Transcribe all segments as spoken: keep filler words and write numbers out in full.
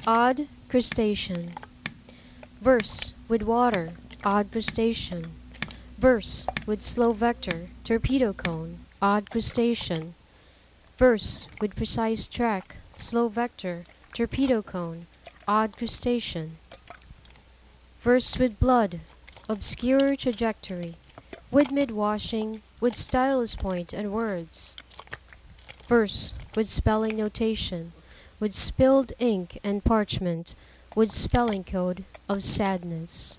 Odd crustacean. Verse with water, odd crustacean. Verse with slow vector, torpedo cone, odd crustacean. Verse with precise track, slow vector, torpedo cone, odd crustacean. Verse with blood, obscure trajectory, with mid-washing, with stylus point and words. Verse with spelling notation, with spilled ink and parchment, with spelling code of sadness.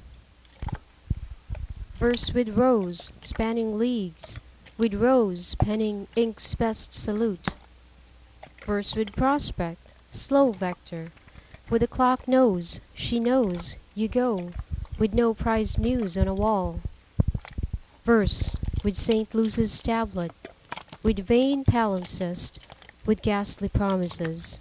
Verse with rose, spanning leagues, with rose penning ink's best salute. Verse with prospect, slow vector, with a clock knows, she knows, you go, with no prized muse on a wall. Verse with Saint Luce's tablet, with vain palimpsest, with ghastly promises.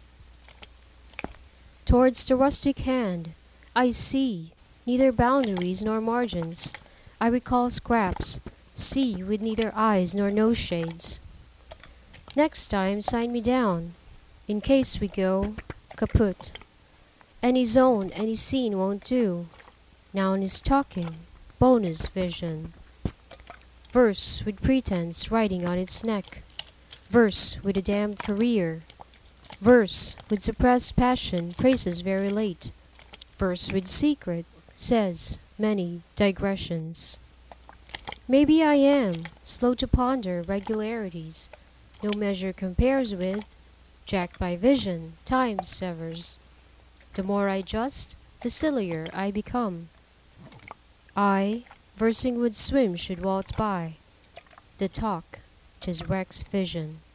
Towards the rustic hand, I see neither boundaries nor margins. I recall scraps, see with neither eyes nor nose shades. Next time sign me down, in case we go kaput. Any zone, any scene won't do. Noun is talking, bonus vision. Verse with pretense writing on its neck. Verse with a damned career. Verse with suppressed passion praises very late. Verse with secret says many digressions. Maybe I am slow to ponder regularities. No measure compares with, jacked by vision, time severs. The more I just, the sillier I become. I, versing with swim should waltz by. The talk, 'tis Rex vision.